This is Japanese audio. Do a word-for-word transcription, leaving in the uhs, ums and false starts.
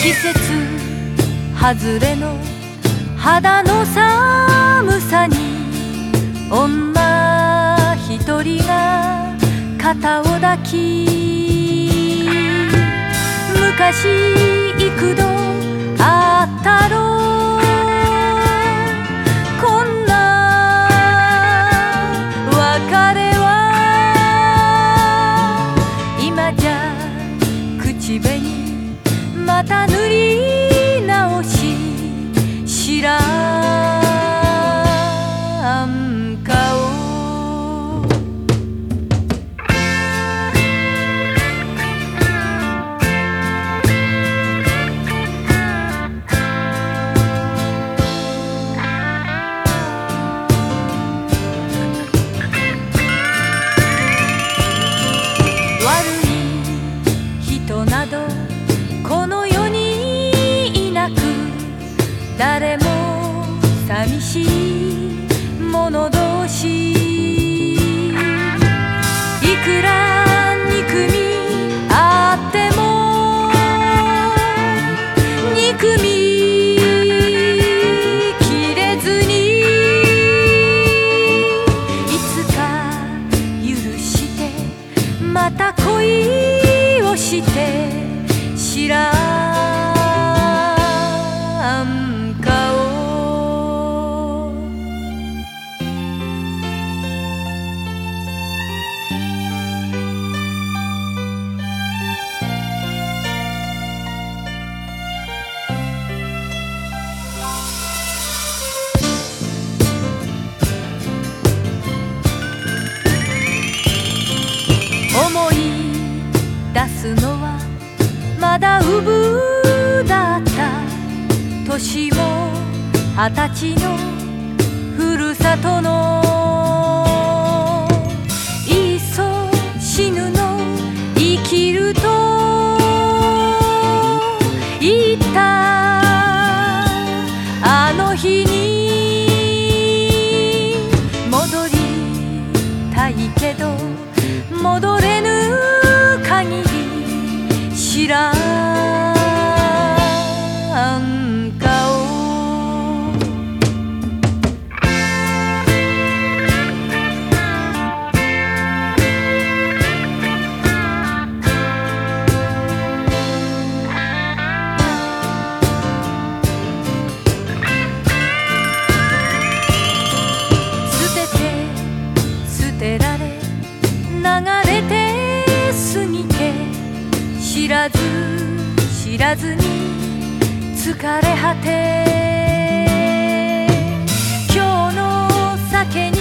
季節外れの肌の寒さに女一人が肩を抱き、昔幾度あったろう、こんな別れは今じゃ口紅また塗り直し、知らん顔。悪い人などこの世にいなく、誰も寂しい者同士、いくら憎みあっても憎みきれずに、いつか許してまた恋をして知らん顔。思い出すのはまだうぶだった年も二十歳のふるさとの、いっそ死ぬの生きると言ったあの日に戻りたいけど戻れぬ限り知らん顔。捨てて捨てられ流れて過ぎて、知らず知らずに疲れ果て、今日の酒に